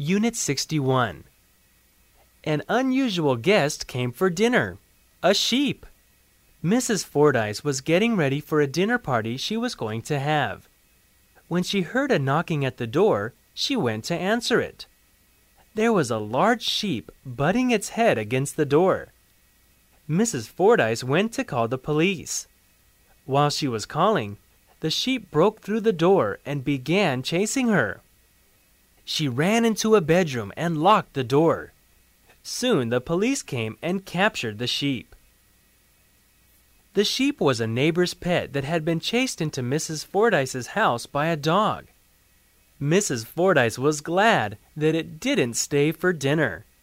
Unit 61. An unusual guest came for dinner. A sheep. Mrs. Fordyce was getting ready for a dinner party she was going to have. When she heard a knocking at the door, she went to answer it. There was a large sheep butting its head against the door. Mrs. Fordyce went to call the police. While she was calling, the sheep broke through the door and began chasing her. She ran into a bedroom and locked the door. Soon the police came and captured the sheep. The sheep was a neighbor's pet that had been chased into Mrs. Fordyce's house by a dog. Mrs. Fordyce was glad that it didn't stay for dinner.